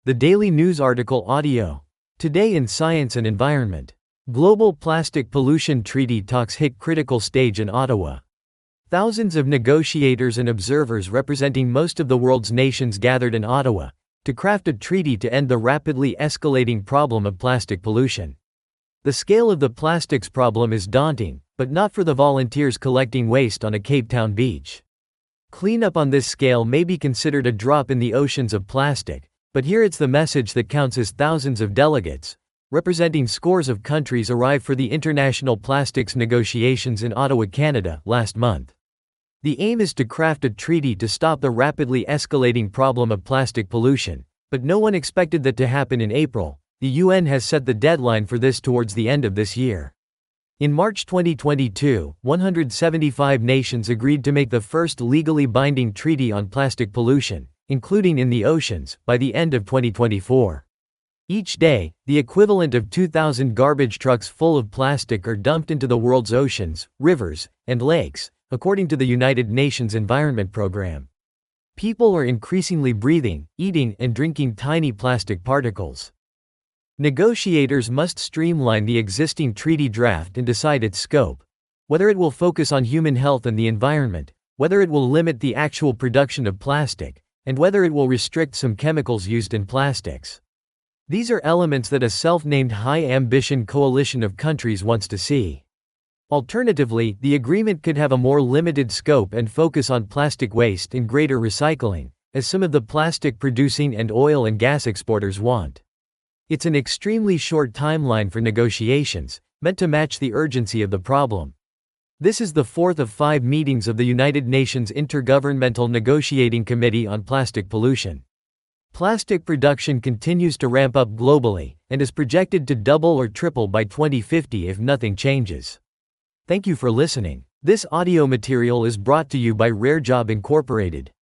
The Daily News Article Audio. Today in Science and Environment. Global Plastic Pollution Treaty talks hit critical stage in Ottawa. Thousands of negotiators and observers representing most of the world's nations gathered in Ottawa to craft a treaty to end the rapidly escalating problem of plastic pollution. The scale of the plastics problem is daunting, but not for the volunteers collecting waste on a Cape Town beach. Cleanup on this scale may be considered a drop in the oceans of plastic, but here it's the message that counts as thousands of delegates, representing scores of countries, arrived for the international plastics negotiations in Ottawa, Canada, last month. The aim is to craft a treaty to stop the rapidly escalating problem of plastic pollution, but no one expected that to happen in April. The UN has set the deadline for this towards the end of this year. In March 2022, 175 nations agreed to make the first legally binding treaty on plastic pollution, including in the oceans, by the end of 2024. Each day, the equivalent of 2,000 garbage trucks full of plastic are dumped into the world's oceans, rivers, and lakes, according to the United Nations Environment Programme. People are increasingly breathing, eating, and drinking tiny plastic particles. Negotiators must streamline the existing treaty draft and decide its scope, whether it will focus on human health and the environment, whether it will limit the actual production of plastic, and whether it will restrict some chemicals used in plastics. These are elements that a self-named high-ambition coalition of countries wants to see. Alternatively, the agreement could have a more limited scope and focus on plastic waste and greater recycling, as some of the plastic-producing and oil and gas exporters want. It's an extremely short timeline for negotiations, meant to match the urgency of the problem. This is the fourth of 5 meetings of the United Nations Intergovernmental Negotiating Committee on Plastic Pollution. Plastic production continues to ramp up globally, and is projected to double or triple by 2050 if nothing changes. Thank you for listening. This audio material is brought to you by Rare Job Incorporated.